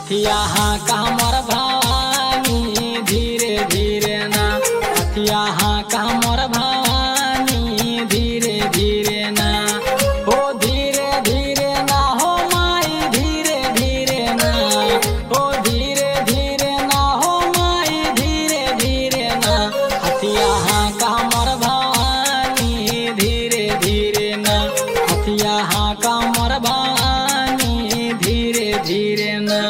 हथिया हाँ कामर भवानी धीरे धीरे ना, हथिया हाँ कामर भवानी धीरे धीरे ना, हो धीरे धीरे ना हो माई धीरे धीरे ना, हो धीरे धीरे ना हो माई धीरे धीरे ना, हथिया हाँ कामर भवानी धीरे धीरे ना, हथिया हाँ कामर भवानी धीरे धीरे ना।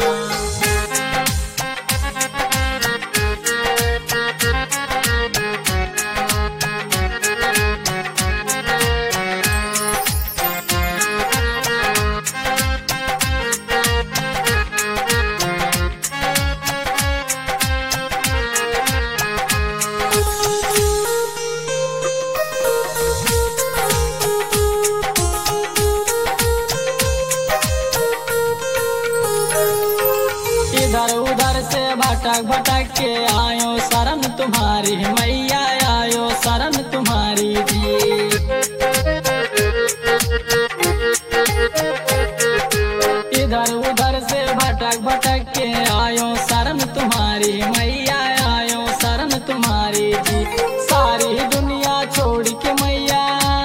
इधर उधर से भटक भटक के आयो शरण तुम्हारी मैया, आयो शरण तुम्हारी जी। इधर उधर से भटक भटक के आयो शरण तुम्हारी मैया, आयो शरण तुम्हारी जी। सारी दुनिया छोड़ के मैया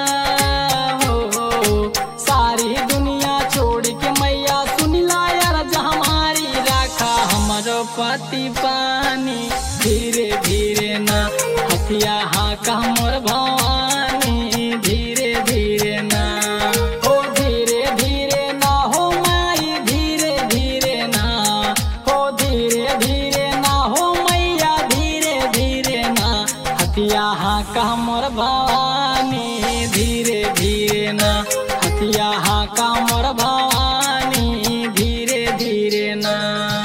हो, सारी दुनिया छोड़ के मैया सुन ला अर्ज हमारी, राखा हमारो पति पानी धीरे धीरे ना, हथिया हाँ कामर भवानी धीरे धीरे ना, हो धीरे धीरे ना हो माई धीरे धीरे ना, हो धीरे धीरे ना हो मैया धीरे धीरे ना, हथिया हाँ कामर भवानी धीरे धीरे ना, हथिया हाँ कामर भवानी धीरे धीरे ना।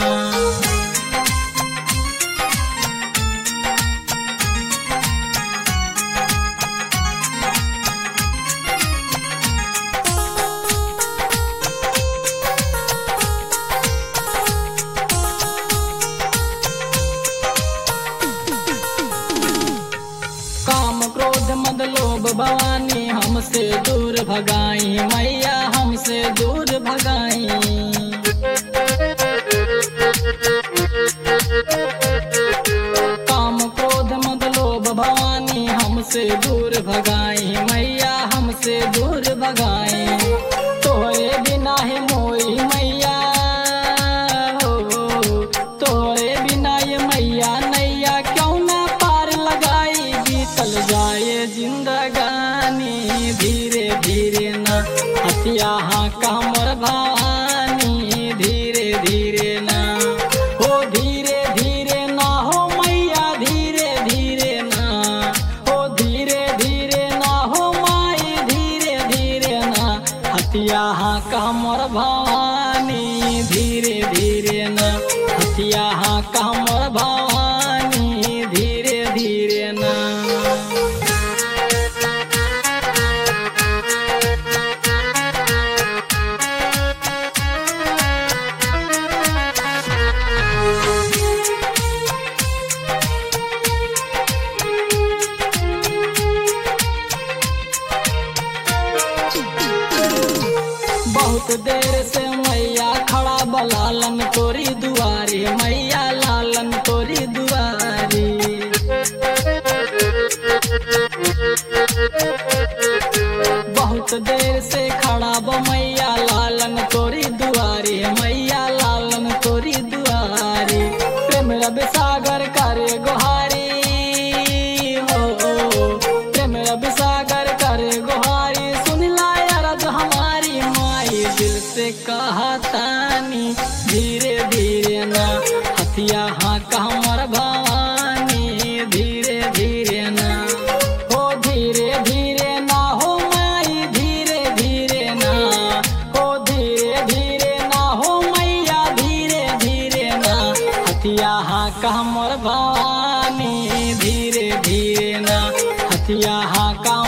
काम क्रोध मद लोभ भवानी हमसे दूर भगाई मैया, हमसे दूर भगाई। काम क्रोध मद लोभ भवानी हमसे दूर भगाई मैया, हमसे दूर भगाई। तोरे बिना है मोई मैया हो, तोरे बिना ये मैया नैया क्यों ना पार लगाई, बीतल जाए जिंदगानी धीरे धीरे ना, हथिया हाँ कामर भवानी धीरे धीरे ना, हो धीरे धीरे ना हो मैया धीरे धीरे ना, हो धीरे धीरे ना हो माई धीरे धीरे ना, हथिया हाँ कामर भवानी धीरे धीरे ना, हथिया हाँ कामर भवानी धीरे धीरे ना। बहुत देर से मैया खड़ा बलालन तोरी दुआरी मैया, लालन तोरी दुआरी। बहुत देर से खड़ा ब मैया, लालन तोरी दुआरी मैया, लालन तोरी दुआरी। प्रेम रब सागर करे गुहारी हो, प्रेम रब सागर करे गुहारी, सुन ला अर्ज हमारी माई दिल से कहतानी धीरे धीरे ना, हथिया हाँ कामर भवानी धीरे धीरे ना, हो धीरे धीरे ना हो माई धीरे धीरे ना, हो धीरे धीरे ना हो मैया धीरे धीरे ना, हथिया हाँ कामर भवानी धीरे धीरे ना, हथिया हाँ